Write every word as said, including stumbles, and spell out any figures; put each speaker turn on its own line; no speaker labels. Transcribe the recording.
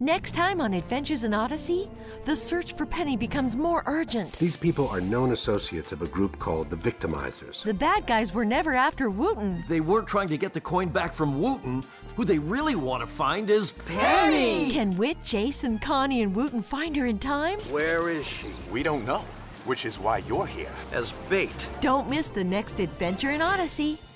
Next time on Adventures in Odyssey, the search for Penny becomes more urgent.
These people are known associates of a group called the Victimizers.
The bad guys were never after Wooten.
They weren't trying to get the coin back from Wooten. Who they really want to find is Penny!
Can Wit, Jason, Connie, and Wooten find her in time?
Where is she?
We don't know, which is why you're here.
As bait.
Don't miss the next Adventure in Odyssey.